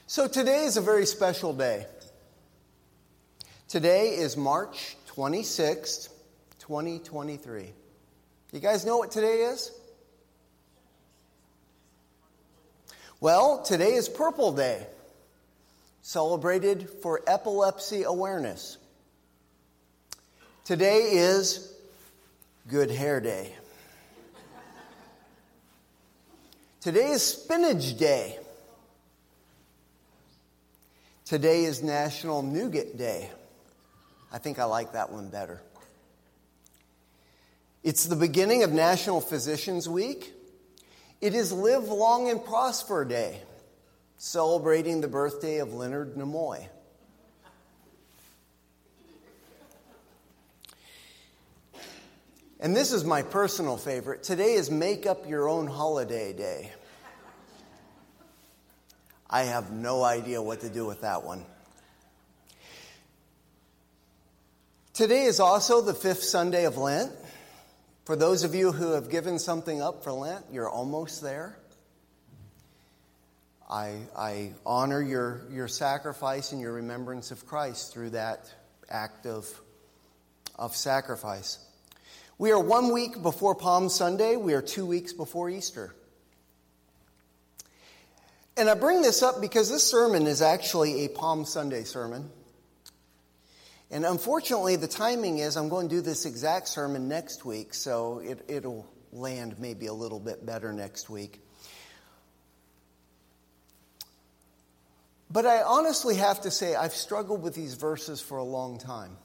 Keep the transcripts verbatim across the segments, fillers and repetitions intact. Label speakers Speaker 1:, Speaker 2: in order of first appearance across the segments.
Speaker 1: So today is a very special day. Today is March twenty-sixth, twenty twenty-three. You guys know what today is? Well, today is Purple Day, celebrated for epilepsy awareness. Today is Good Hair Day. Today is Spinach Day. Today is National Nougat Day. I think I like that one better. It's the beginning of National Physicians Week. It is Live Long and Prosper Day, celebrating the birthday of Leonard Nimoy. And this is my personal favorite. Today is Make Up Your Own Holiday Day. I have no idea what to do with that one. Today is also the fifth Sunday of Lent. For those of you who have given something up for Lent, you're almost there. I, I honor your, your sacrifice and your remembrance of Christ through that act of, of sacrifice. We are one week before Palm Sunday. We are two weeks before Easter. And I bring this up because this sermon is actually a Palm Sunday sermon. And unfortunately, the timing is I'm going to do this exact sermon next week, so it, it'll land maybe a little bit better next week. But I honestly have to say I've struggled with these verses for a long time.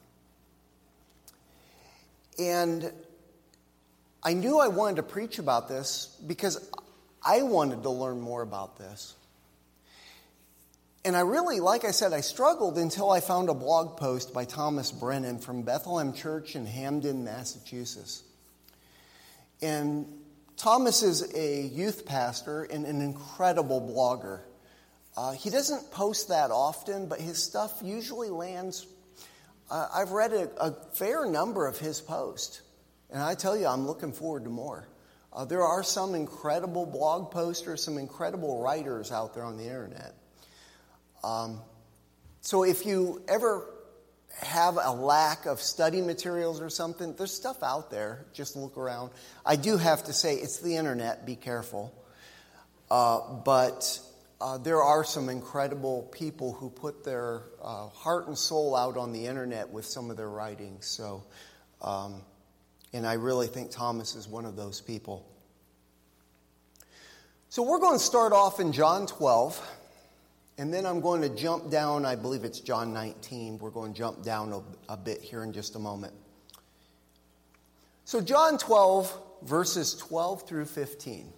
Speaker 1: And I knew I wanted to preach about this because I wanted to learn more about this. And I really, like I said, I struggled until I found a blog post by Thomas Brennan from Bethlehem Church in Hamden, Massachusetts. And Thomas is a youth pastor and an incredible blogger. Uh, he doesn't post that often, but his stuff usually lands. Uh, I've read a, a fair number of his posts, and I tell you, I'm looking forward to more. Uh, there are some incredible blog posters, some incredible writers out there on the internet. Um, so if you ever have a lack of study materials or something, there's stuff out there. Just look around. I do have to say, it's the internet. Be careful. Uh, but uh, there are some incredible people who put their uh, heart and soul out on the internet with some of their writings. So, um, and I really think Thomas is one of those people. So we're going to start off in John twelve. And then I'm going to jump down, I believe it's John nineteen. We're going to jump down a, a bit here in just a moment. So John twelve, verses twelve through fifteen.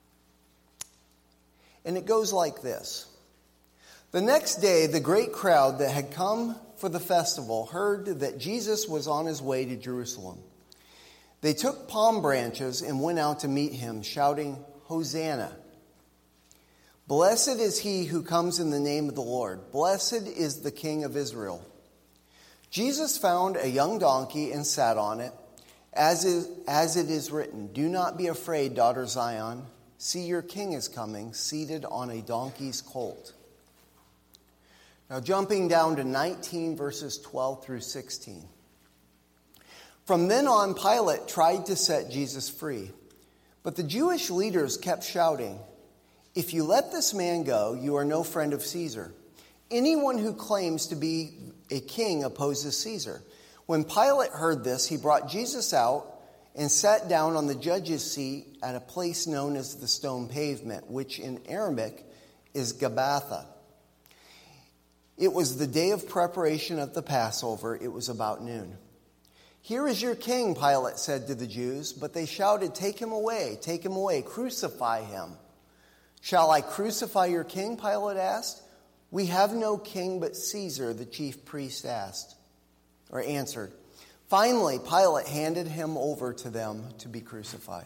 Speaker 1: And it goes like this. The next day, the great crowd that had come for the festival heard that Jesus was on his way to Jerusalem. They took palm branches and went out to meet him, shouting, "Hosanna! Blessed is he who comes in the name of the Lord. Blessed is the King of Israel." Jesus found a young donkey and sat on it, as is, as it is written, "Do not be afraid, daughter Zion. See, your king is coming, seated on a donkey's colt." Now jumping down to nineteen, verses twelve through sixteen. From then on, Pilate tried to set Jesus free, but the Jewish leaders kept shouting, "If you let this man go, you are no friend of Caesar. Anyone who claims to be a king opposes Caesar." When Pilate heard this, he brought Jesus out and sat down on the judge's seat at a place known as the Stone Pavement, which in Aramaic is Gabbatha. It was the day of preparation of the Passover. It was about noon. "Here is your king," Pilate said to the Jews, but they shouted, "Take him away, take him away, crucify him." "Shall I crucify your king?" Pilate asked. "We have no king but Caesar," the chief priest asked, or answered. Finally, Pilate handed him over to them to be crucified.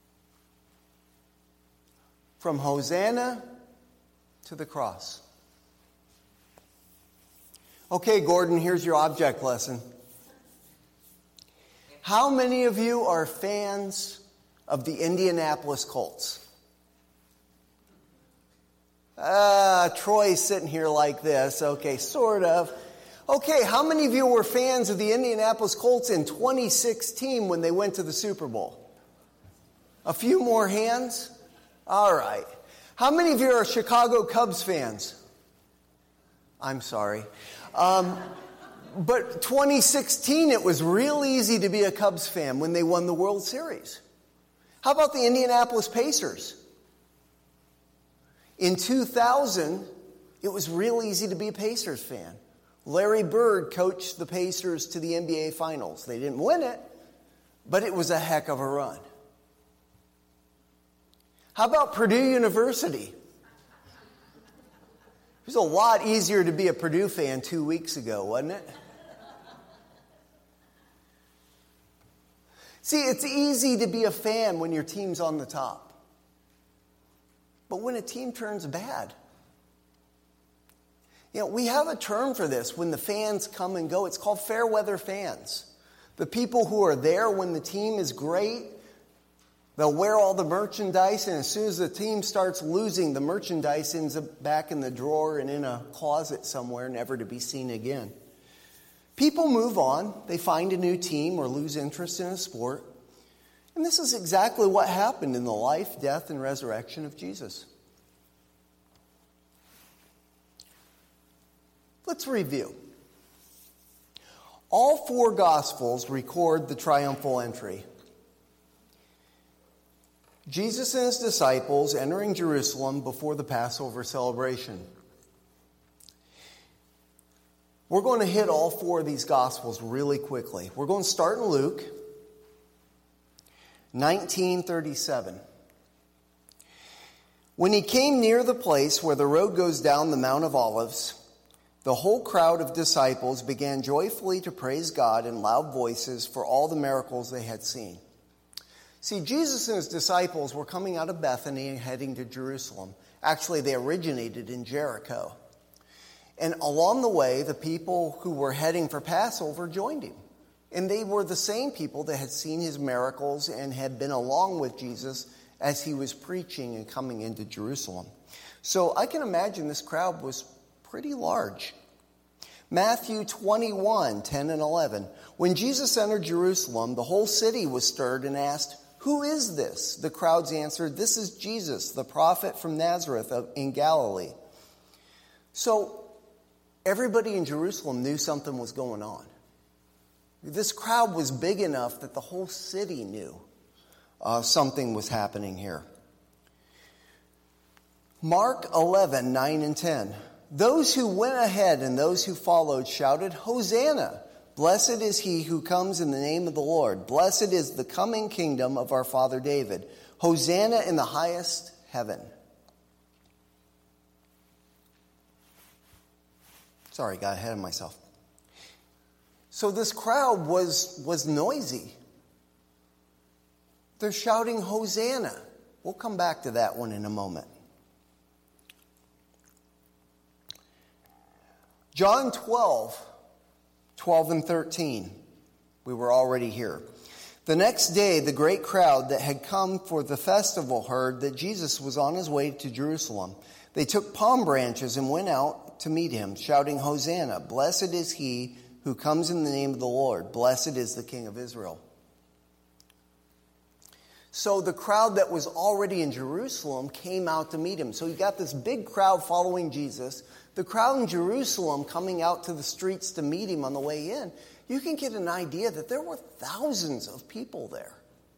Speaker 1: From Hosanna to the cross. Okay, Gordon, here's your object lesson. How many of you are fans of the Indianapolis Colts? Uh, Troy's sitting here like this. Okay, sort of. Okay, how many of you were fans of the Indianapolis Colts in twenty sixteen when they went to the Super Bowl? A few more hands? All right. How many of you are Chicago Cubs fans? I'm sorry. Um, but twenty sixteen, it was real easy to be a Cubs fan when they won the World Series. How about the Indianapolis Pacers? In two thousand, it was real easy to be a Pacers fan. Larry Bird coached the Pacers to the N B A Finals. They didn't win it, but it was a heck of a run. How about Purdue University? It was a lot easier to be a Purdue fan two weeks ago, wasn't it? See, it's easy to be a fan when your team's on the top. But when a team turns bad, you know, we have a term for this when the fans come and go. It's called fair weather fans. The people who are there when the team is great, they'll wear all the merchandise, and as soon as the team starts losing, the merchandise ends up back in the drawer and in a closet somewhere, never to be seen again. People move on. They find a new team or lose interest in a sport. And this is exactly what happened in the life, death, and resurrection of Jesus. Let's review. All four Gospels record the triumphal entry. Jesus and his disciples entering Jerusalem before the Passover celebration. We're going to hit all four of these Gospels really quickly. We're going to start in Luke nineteen thirty-seven. When he came near the place where the road goes down the Mount of Olives, the whole crowd of disciples began joyfully to praise God in loud voices for all the miracles they had seen. See, Jesus and his disciples were coming out of Bethany and heading to Jerusalem. Actually, they originated in Jericho. And along the way, the people who were heading for Passover joined him. And they were the same people that had seen his miracles and had been along with Jesus as he was preaching and coming into Jerusalem. So I can imagine this crowd was pretty large. Matthew twenty-one, ten and eleven. When Jesus entered Jerusalem, the whole city was stirred and asked, "Who is this?" The crowds answered, "This is Jesus, the prophet from Nazareth in Galilee." So everybody in Jerusalem knew something was going on. This crowd was big enough that the whole city knew uh, something was happening here. Mark eleven, nine and ten. Those who went ahead and those who followed shouted, "Hosanna! Blessed is he who comes in the name of the Lord. Blessed is the coming kingdom of our father David. Hosanna in the highest heaven." Sorry, got ahead of myself. So this crowd was, was noisy. They're shouting, "Hosanna." We'll come back to that one in a moment. John twelve, twelve and thirteen. We were already here. The next day, the great crowd that had come for the festival heard that Jesus was on his way to Jerusalem. They took palm branches and went out to meet him, shouting, "Hosanna! Blessed is he who comes in the name of the Lord. Blessed is the King of Israel." So the crowd that was already in Jerusalem came out to meet him. So you got this big crowd following Jesus. The crowd in Jerusalem coming out to the streets to meet him on the way in. You can get an idea that there were thousands of people there.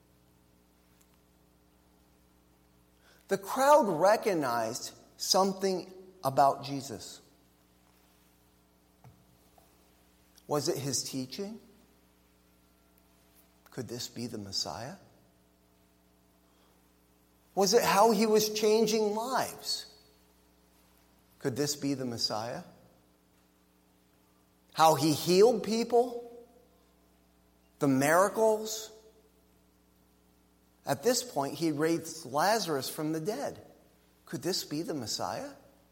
Speaker 1: The crowd recognized something about Jesus. Was it his teaching? Could this be the Messiah? Was it how he was changing lives? Could this be the Messiah? How he healed people? The miracles? At this point, he raised Lazarus from the dead. Could this be the Messiah?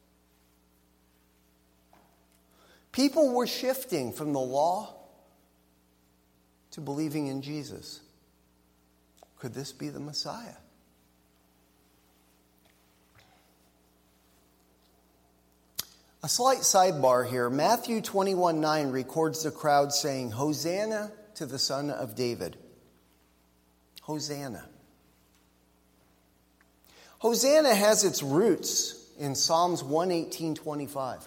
Speaker 1: People were shifting from the law to believing in Jesus. Could this be the Messiah? slight sidebar here. Matthew twenty-one nine records the crowd saying, "Hosanna to the Son of David." Hosanna. Hosanna has its roots in Psalms one eighteen twenty-five.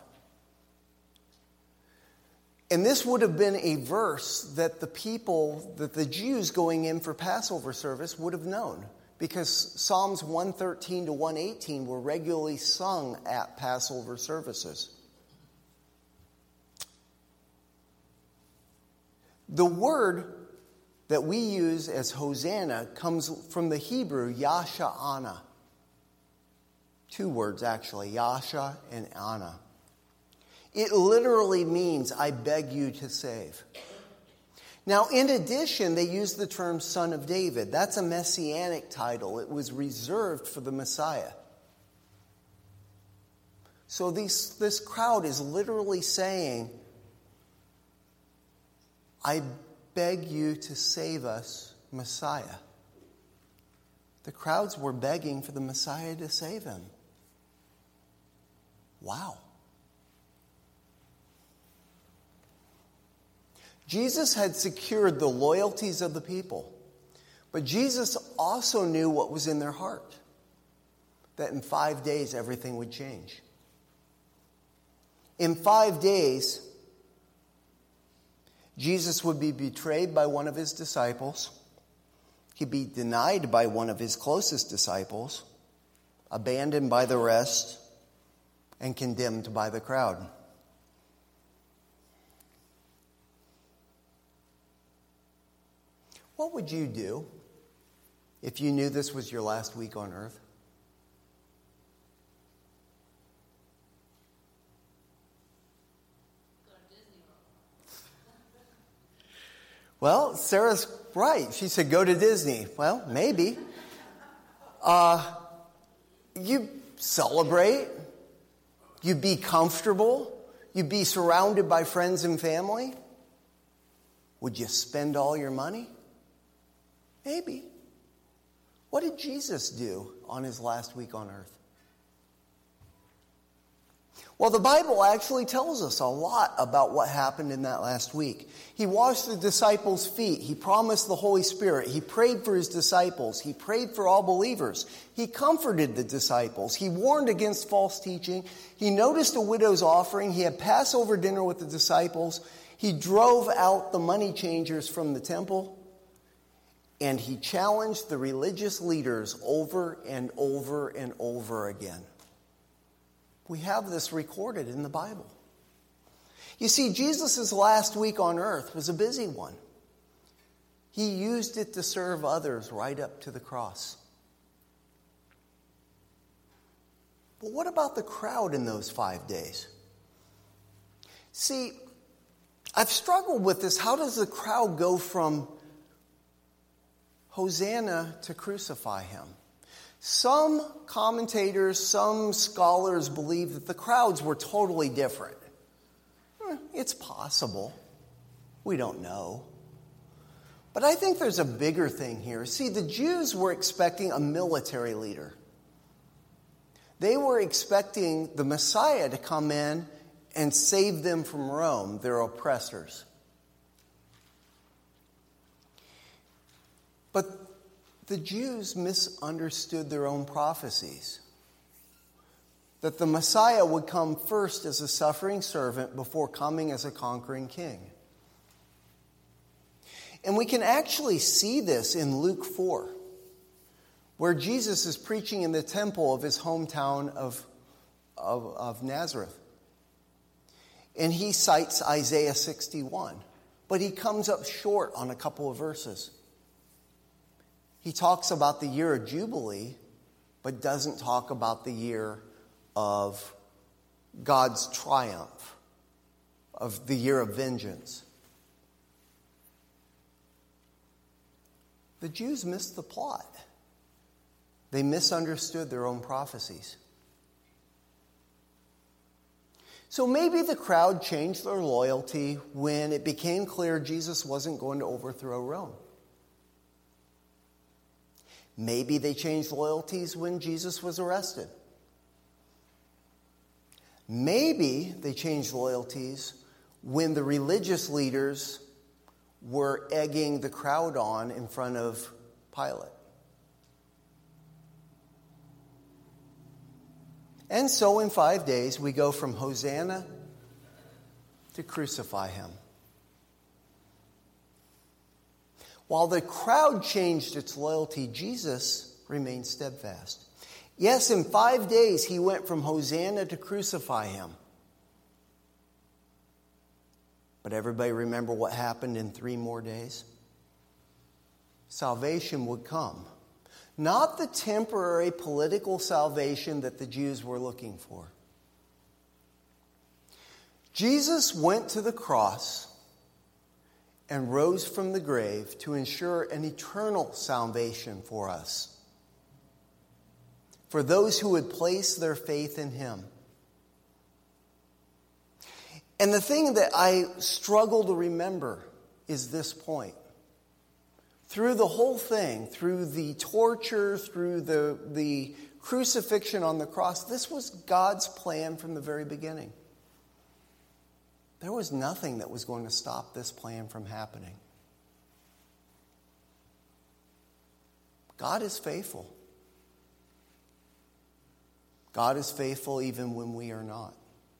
Speaker 1: And this would have been a verse that the people, that the Jews going in for Passover service would have known, because Psalms one thirteen to one eighteen were regularly sung at Passover services. The word that we use as Hosanna comes from the Hebrew Yasha'ana. Two words actually, Yasha and Ana. It literally means, "I beg you to save." Now, in addition, they use the term Son of David. That's a messianic title. It was reserved for the Messiah. So these, this crowd is literally saying, "I beg you to save us, Messiah." The crowds were begging for the Messiah to save him. Wow. Jesus had secured the loyalties of the people, but Jesus also knew what was in their heart, that in five days everything would change. In five days, Jesus would be betrayed by one of his disciples. He'd be denied by one of his closest disciples, abandoned by the rest, and condemned by the crowd. What would you do if you knew this was your last week on earth?
Speaker 2: Go to Disney World.
Speaker 1: Well, Sarah's right. She said, go to Disney. Well, maybe. Uh, you celebrate. You be comfortable. You be surrounded by friends and family. Would you spend all your money? Maybe. What did Jesus do on his last week on earth? Well, the Bible actually tells us a lot about what happened in that last week. He washed the disciples' feet. He promised the Holy Spirit. He prayed for his disciples. He prayed for all believers. He comforted the disciples. He warned against false teaching. He noticed a widow's offering. He had Passover dinner with the disciples. He drove out the money changers from the temple. And he challenged the religious leaders over and over and over again. We have this recorded in the Bible. You see, Jesus' last week on earth was a busy one. He used it to serve others right up to the cross. But what about the crowd in those five days? See, I've struggled with this. How does the crowd go from Hosanna to crucify him? Some commentators, some scholars believe that the crowds were totally different. It's possible. We don't know. But I think there's a bigger thing here. See, the Jews were expecting a military leader. They were expecting the Messiah to come in and save them from Rome, their oppressors. But the Jews misunderstood their own prophecies. That the Messiah would come first as a suffering servant before coming as a conquering king. And we can actually see this in Luke four, where Jesus is preaching in the temple of his hometown of, of, of Nazareth. And he cites Isaiah sixty-one, but he comes up short on a couple of verses. He talks about the year of Jubilee, but doesn't talk about the year of God's triumph, of the year of vengeance. The Jews missed the plot. They misunderstood their own prophecies. So maybe the crowd changed their loyalty when it became clear Jesus wasn't going to overthrow Rome. Maybe they changed loyalties when Jesus was arrested. Maybe they changed loyalties when the religious leaders were egging the crowd on in front of Pilate. And so in five days, we go from Hosanna to crucify him. While the crowd changed its loyalty, Jesus remained steadfast. Yes, in five days, he went from Hosanna to crucify him. But everybody remember what happened in three more days? Salvation would come. Not the temporary political salvation that the Jews were looking for. Jesus went to the cross and rose from the grave to ensure an eternal salvation for us, for those who would place their faith in him. And the thing that I struggle to remember is this point. Through the whole thing, through the torture, through the, the crucifixion on the cross, this was God's plan from the very beginning. There was nothing that was going to stop this plan from happening. God is faithful. God is faithful even when we are not.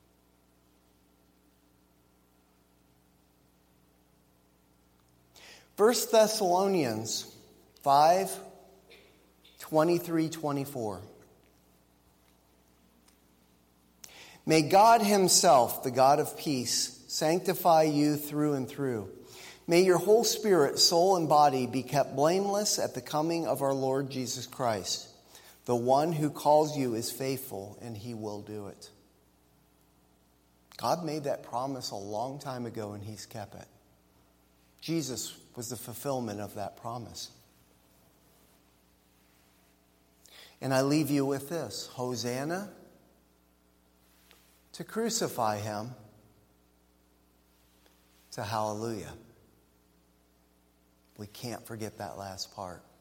Speaker 1: First Thessalonians five, twenty-three, twenty-four. May God himself, the God of peace, sanctify you through and through. May your whole spirit, soul, and body be kept blameless at the coming of our Lord Jesus Christ. The one who calls you is faithful, and he will do it. God made that promise a long time ago, and he's kept it. Jesus was the fulfillment of that promise. And I leave you with this. Hosanna to crucify him to hallelujah. We can't forget that last part.